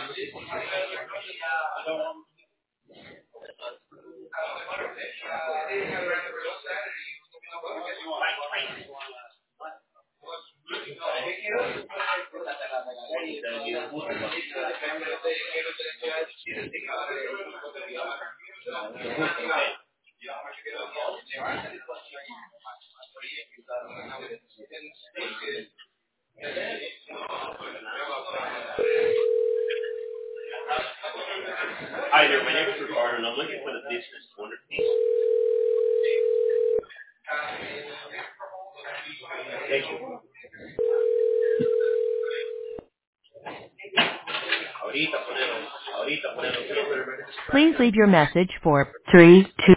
Hi there, my name is Ricardo, and I'm looking for the business owner. Thank you. Ahorita ponelo. Please leave your message for 3 2.